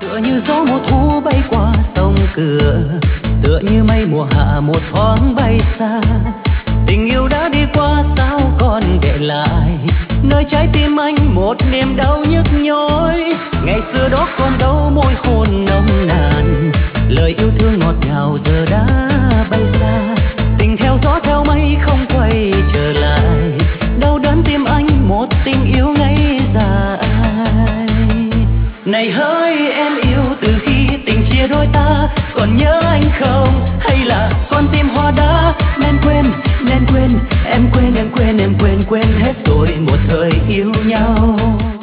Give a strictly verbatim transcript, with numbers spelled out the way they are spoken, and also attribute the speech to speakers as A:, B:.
A: Tựa như gió mùa thu bay qua sông cửa, tựa như mây mùa hạ một thoáng bay xa. Tình yêu đã đi qua sao còn để lại nơi trái tim anh một niềm đau nhức nhối. Ngày xưa đó còn đâu môi hôn nồng nàn, lời yêu thương ngọt ngào giờ đã bay xa. Tình theo gió theo mây không quay trở lại, đau đớn tim anh một tình yêu ngây dài. Này hỡi em yêu, từ khi tình chia đôi ta còn nhớ anh không, hay là con tim hoa đá nên quên nên quên em quên em quên em quên quên hết rồi một thời yêu nhau.